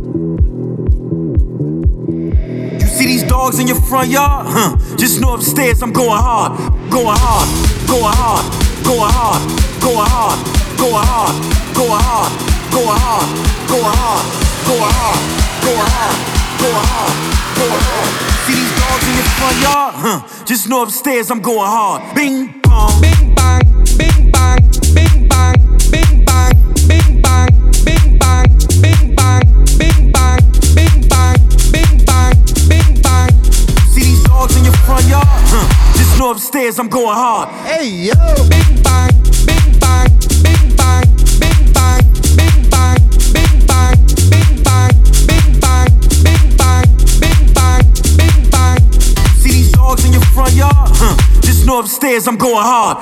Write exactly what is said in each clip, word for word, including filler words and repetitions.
You see these dogs in your front yard? Huh. Just know upstairs I'm going hard, going hard, going hard, going hard, going hard, going hard, going hard, going hard, going hard, going hard, going hard, going hard, going hard. See these dogs in your front yard? Huh. Just know upstairs I'm going hard. Bing bong, bing bang, bing bang, bing bang, bing bang, bing bang, bing bang, bing bang, bing bang, bing bang, bing bang, bing bang. See these dogs in your front yard? Huh. Just know upstairs I'm going hard. Hey yo, bing bang, bing bang, bing bang, bing bang, bing bang, bing bang, bing bang, bing bang, bing bang, bing bang, bing bang. See these dogs in your front yard? Huh. Just know upstairs I'm going hard.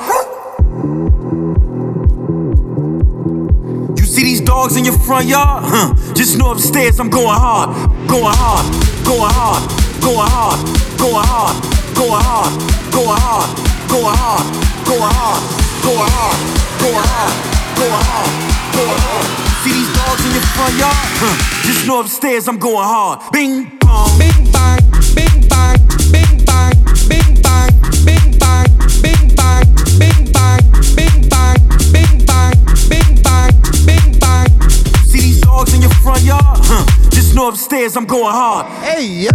You see these dogs in your front yard? Huh. Just know upstairs I'm going hard, going hard, going hard, going hard, going hard, going hard, going hard, going hard, going hard, going hard, going hard, going hard, going hard. See these dogs in your front yard? Huh. Just know upstairs I'm going hard. Bing bong, bing bang, bing bang, bing bang, bing bang, bing bang, bing bang, bing bang, bing bang, bing bang, bing bang, bing bang. See these dogs in your front yard? Huh. Just know upstairs I'm going hard. Hey yo.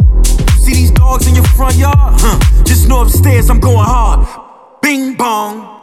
Front yard, huh. Just know upstairs I'm going hard. Bing bong.